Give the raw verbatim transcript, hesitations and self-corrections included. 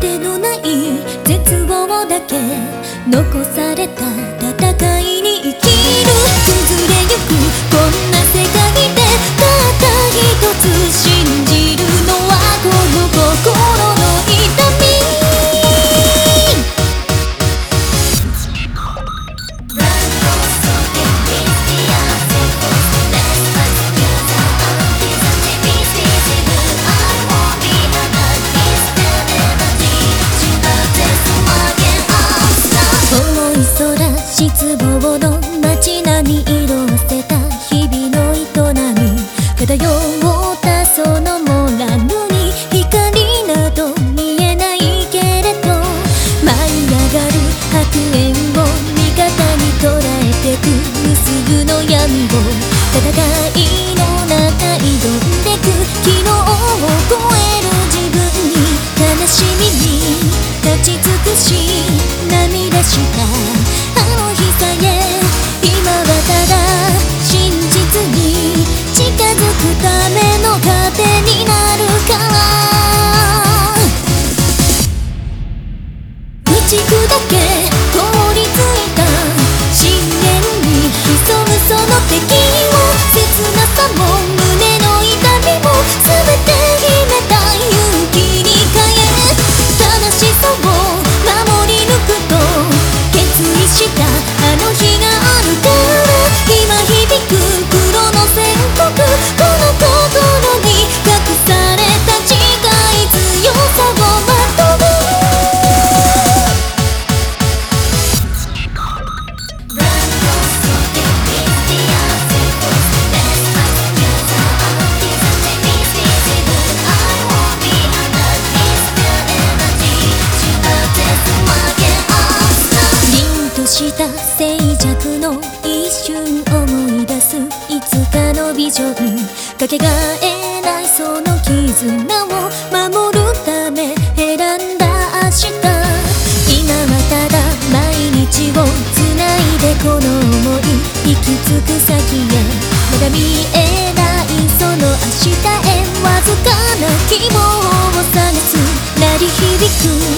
てのない絶望だけ残された戦いに生きる。崩れゆくこんな世界でたった一つ信じるのはこの心の痛み。失望の街並み色あせた日々の営み漂ったそのモラルに光など見えないけれど舞い上がる白煙を味方に捉えてく無数の闇を戦いの中挑んでく昨日を超える自分に悲しみに立ち尽くし涙した今はただ真実に近づくための糧になるから打ち砕け凍りついた深淵に潜むその敵を切なさも胸の痛みも全て秘めた勇気に変え正しさを守り抜くと決意したあの日があるから今響く黒の宣告この心に隠された誓い強さをまとう凛とした静寂の一瞬思い出すいつかのビジョンかけがえないその絆を守るため選んだ明日今はただ毎日をつないでこの想い行き着く先へまだ見えないその明日へわずかな希望を探す鳴り響く